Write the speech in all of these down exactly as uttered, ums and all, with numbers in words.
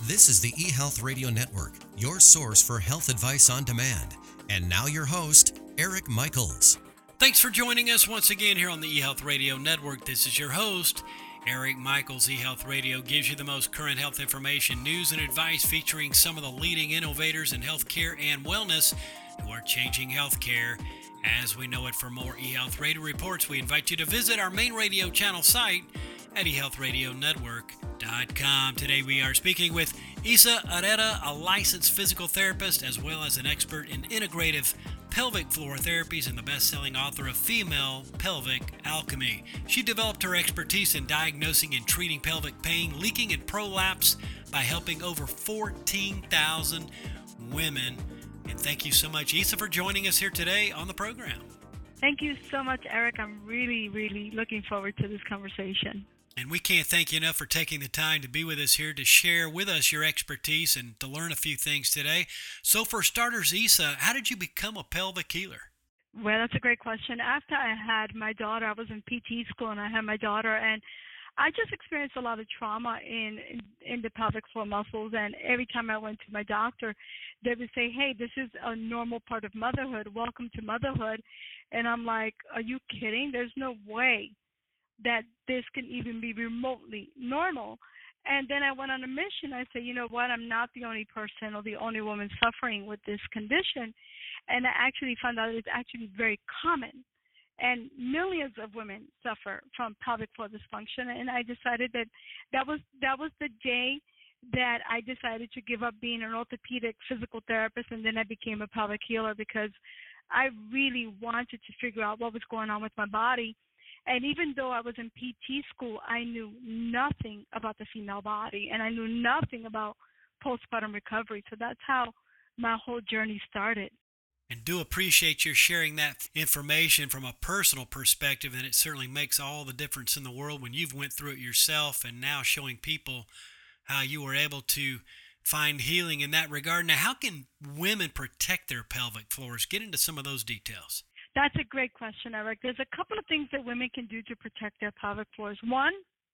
This is the eHealth Radio Network, your source for health advice on demand. And now your host, Eric Michaels. Thanks for joining us once again here on the eHealth Radio Network. This is your host, Eric Michaels. eHealth Radio gives you the most current health information, news, and advice featuring some of the leading innovators in healthcare and wellness who are changing healthcare as we know it. For more eHealth Radio reports, we invite you to visit our main radio channel site at e health radio network dot com. Today we are speaking with Isa Herrera, a licensed physical therapist as well as an expert in integrative pelvic floor therapies and the best-selling author of Female Pelvic Alchemy. She developed her expertise in diagnosing and treating pelvic pain, leaking, and prolapse by helping over fourteen thousand women. And thank you so much, Isa, for joining us here today on the program. Thank you so much, Eric. I'm really, really looking forward to this conversation. And we can't thank you enough for taking the time to be with us here to share with us your expertise and to learn a few things today. So for starters, Isa, how did you become a pelvic healer? Well, that's a great question. After I had my daughter, I was in P T school and I had my daughter, and I just experienced a lot of trauma in, in, in the pelvic floor muscles. And every time I went to my doctor, they would say, hey, this is a normal part of motherhood. Welcome to motherhood. And I'm like, are you kidding? There's no way that this can even be remotely normal. And then I went on a mission. I said, you know what, I'm not the only person or the only woman suffering with this condition. And I actually found out it's actually very common. And millions of women suffer from pelvic floor dysfunction. And I decided that that was that was the day that I decided to give up being an orthopedic physical therapist, and then I became a pelvic healer because I really wanted to figure out what was going on with my body. And even though I was in P T school, I knew nothing about the female body, and I knew nothing about postpartum recovery. So that's how my whole journey started. And do appreciate your sharing that information from a personal perspective, and it certainly makes all the difference in the world when you've went through it yourself and now showing people how you were able to find healing in that regard. Now, how can women protect their pelvic floors? Get into some of those details. That's a great question, Eric. There's a couple of things that women can do to protect their pelvic floors. One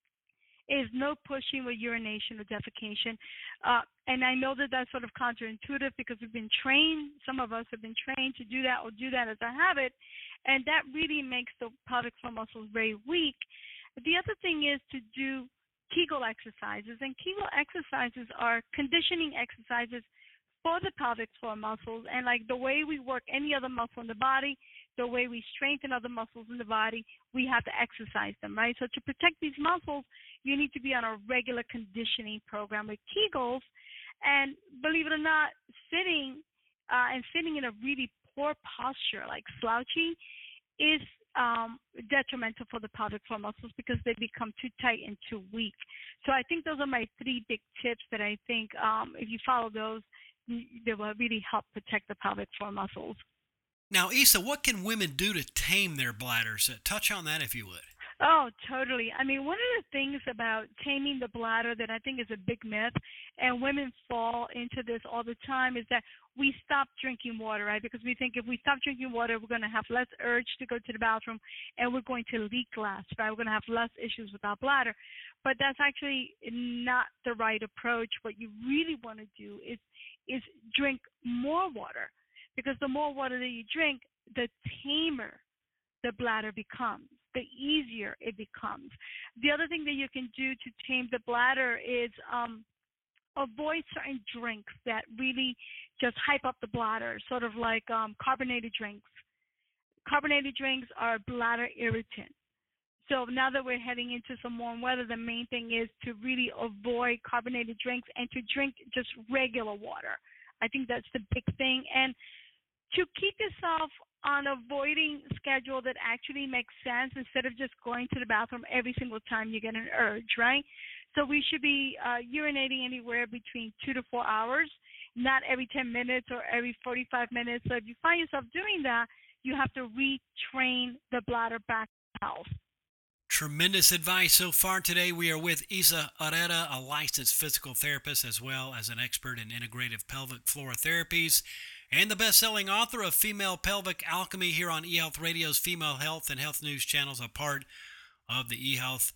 is no pushing with urination or defecation. Uh, and I know that that's sort of counterintuitive because we've been trained, some of us have been trained to do that or do that as a habit, and that really makes the pelvic floor muscles very weak. The other thing is to do Kegel exercises, and Kegel exercises are conditioning exercises for the pelvic floor muscles, and like the way we work any other muscle in the body, the way we strengthen other muscles in the body, we have to exercise them, right? So to protect these muscles, you need to be on a regular conditioning program with Kegels. And believe it or not, sitting uh, and sitting in a really poor posture, like slouchy, is um, detrimental for the pelvic floor muscles because they become too tight and too weak. So I think those are my three big tips that I think um, if you follow those, they will really help protect the pelvic floor muscles. Now, Isa, what can women do to tame their bladders? Uh, touch on that if you would. Oh, totally. I mean, one of the things about taming the bladder that I think is a big myth, and women fall into this all the time, is that we stop drinking water, right? Because we think if we stop drinking water, we're going to have less urge to go to the bathroom, and we're going to leak less, right? We're going to have less issues with our bladder. But that's actually not the right approach. What you really want to do is is drink more water, because the more water that you drink, the tamer the bladder becomes, the easier it becomes. The other thing that you can do to tame the bladder is um, avoid certain drinks that really just hype up the bladder, sort of like um, carbonated drinks. Carbonated drinks are bladder irritant. So now that we're heading into some warm weather, the main thing is to really avoid carbonated drinks and to drink just regular water. I think that's the big thing. And to keep yourself on avoiding schedule that actually makes sense instead of just going to the bathroom every single time you get an urge, right? So we should be uh, urinating anywhere between two to four hours, not every ten minutes or every forty-five minutes. So if you find yourself doing that, you have to retrain the bladder back to health. Tremendous advice so far today. We are with Isa Herrera, a licensed physical therapist as well as an expert in integrative pelvic floor therapies and the best-selling author of Female Pelvic Alchemy here on eHealth Radio's Female Health and Health News channels, a part of the eHealth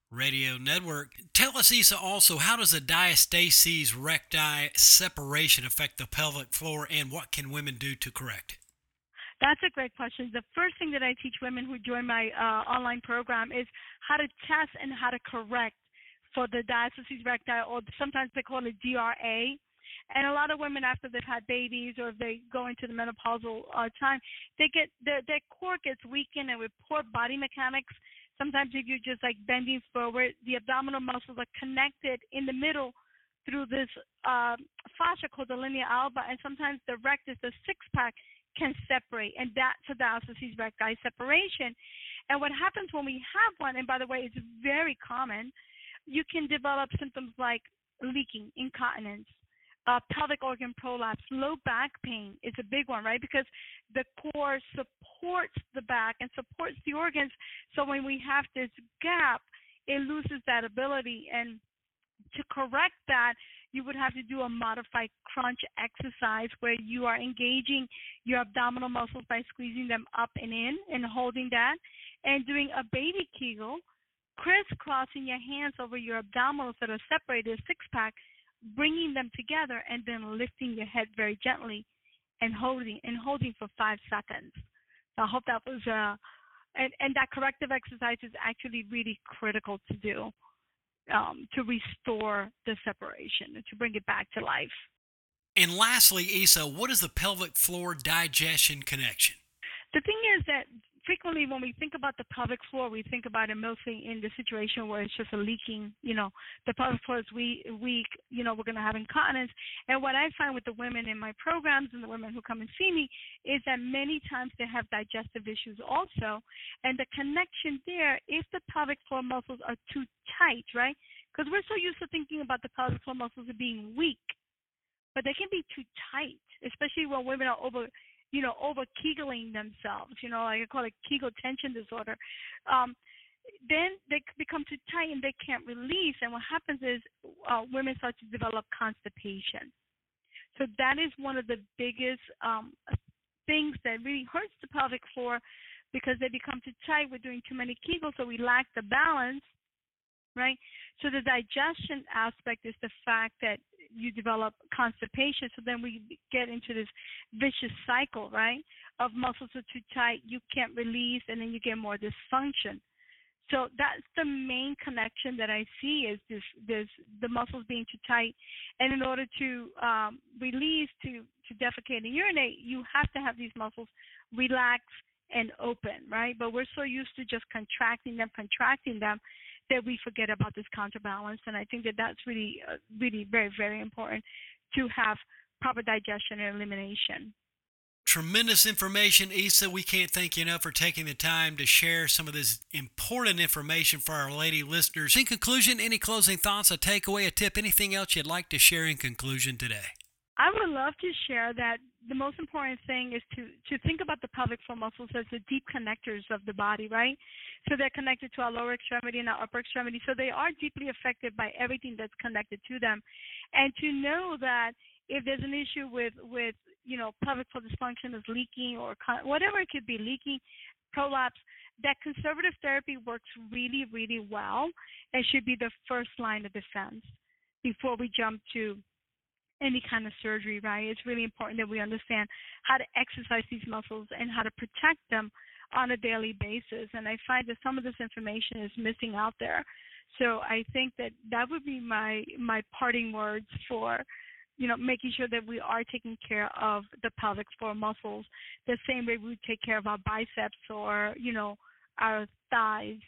Radio Network. Tell us, Isa, also, how does the diastasis recti separation affect the pelvic floor, and what can women do to correct it? That's a great question. The first thing that I teach women who join my uh, online program is how to test and how to correct for the diastasis recti, or sometimes they call it D R A. And a lot of women, after they've had babies or if they go into the menopausal uh, time, they get their, their core gets weakened, and with poor body mechanics, sometimes if you're just like bending forward, the abdominal muscles are connected in the middle through this uh, fascia called the linea alba, and sometimes the rectus, the six-pack, can separate, and that's a diastasis recti separation. And what happens when we have one, and by the way, it's very common, you can develop symptoms like leaking, incontinence, uh, pelvic organ prolapse, low back pain is a big one, right? Because the core supports the back and supports the organs. So when we have this gap, it loses that ability. And to correct that, you would have to do a modified crunch exercise where you are engaging your abdominal muscles by squeezing them up and in and holding that, and doing a baby Kegel, crisscrossing your hands over your abdominals that are separated, six-pack, bringing them together, and then lifting your head very gently and holding and holding for five seconds. So I hope that was uh, and, and that corrective exercise is actually really critical to do. Um, to restore the separation, to bring it back to life. And lastly, Isa, what is the pelvic floor digestion connection? The thing is that frequently when we think about the pelvic floor, we think about it mostly in the situation where it's just a leaking, you know, the pelvic floor is weak, weak you know, we're going to have incontinence. And what I find with the women in my programs and the women who come and see me is that many times they have digestive issues also. And the connection there, if the pelvic floor muscles are too tight, right? Because we're so used to thinking about the pelvic floor muscles as being weak, but they can be too tight, especially when women are over you know, over Kegeling themselves, you know, like I call it Kegel tension disorder. Um, then they become too tight and they can't release. And what happens is uh, women start to develop constipation. So that is one of the biggest um, things that really hurts the pelvic floor, because they become too tight. We're doing too many Kegels, so we lack the balance, right? So the digestion aspect is the fact that you develop constipation, so then we get into this vicious cycle, right, of muscles are too tight, you can't release, and then you get more dysfunction. So that's the main connection that I see is this, this the muscles being too tight, and in order to um, release, to, to defecate and urinate, you have to have these muscles relax and open, right? But we're so used to just contracting them, contracting them, that we forget about this counterbalance. And I think that that's really, uh, really very, very important to have proper digestion and elimination. Tremendous information, Isa. We can't thank you enough for taking the time to share some of this important information for our lady listeners. In conclusion, any closing thoughts, a takeaway, a tip, anything else you'd like to share in conclusion today? I would love to share that the most important thing is to, to think about the pelvic floor muscles as the deep connectors of the body, right? So they're connected to our lower extremity and our upper extremity. So they are deeply affected by everything that's connected to them. And to know that if there's an issue with, with you know, pelvic floor dysfunction is leaking or con- whatever it could be, leaking, prolapse, that conservative therapy works really, really well and should be the first line of defense before we jump to any kind of surgery, right? It's really important that we understand how to exercise these muscles and how to protect them on a daily basis. And I find that some of this information is missing out there. So I think that that would be my my parting words for, you know, making sure that we are taking care of the pelvic floor muscles the same way we would take care of our biceps or, you know, our thighs.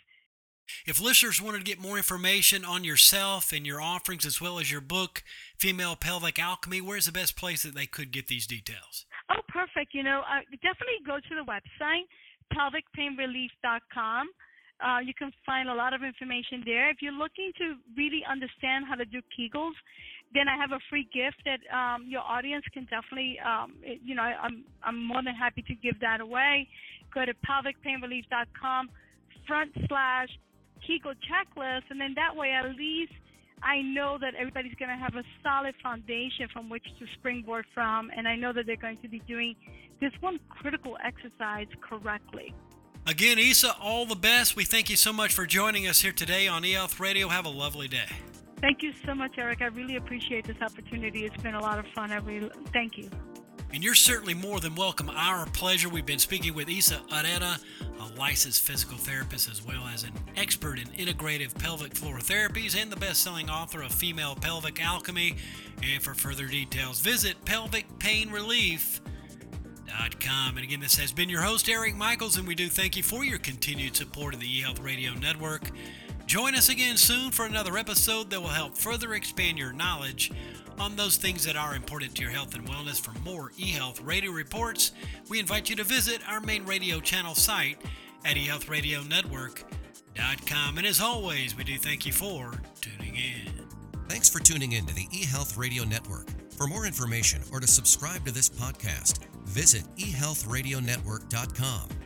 If listeners wanted to get more information on yourself and your offerings as well as your book, Female Pelvic Alchemy, where's the best place that they could get these details? Oh, perfect. You know, uh, definitely go to the website, pelvic pain relief dot com. Uh, you can find a lot of information there. If you're looking to really understand how to do Kegels, then I have a free gift that um, your audience can definitely, um, it, you know, I'm I'm more than happy to give that away. Go to pelvic pain relief dot com front slash Kegel checklist, and then that way at least I know that everybody's going to have a solid foundation from which to springboard from, and I know that they're going to be doing this one critical exercise correctly. Again, Isa, all the best. We thank you so much for joining us here today on eHealth Radio. Have a lovely day. Thank you so much, Eric. I really appreciate this opportunity. It's been a lot of fun. I really thank you. And you're certainly more than welcome. Our pleasure. We've been speaking with Isa Herrera, a licensed physical therapist as well as an expert in integrative pelvic floor therapies and the best-selling author of Female Pelvic Alchemy. And for further details, visit pelvic pain relief dot com. And again, this has been your host, Eric Michaels, and we do thank you for your continued support of the eHealth Radio Network. Join us again soon for another episode that will help further expand your knowledge on those things that are important to your health and wellness. For more eHealth Radio reports, we invite you to visit our main radio channel site at e health radio network dot com. And as always, we do thank you for tuning in. Thanks for tuning in to the eHealth Radio Network. For more information or to subscribe to this podcast, visit e health radio network dot com.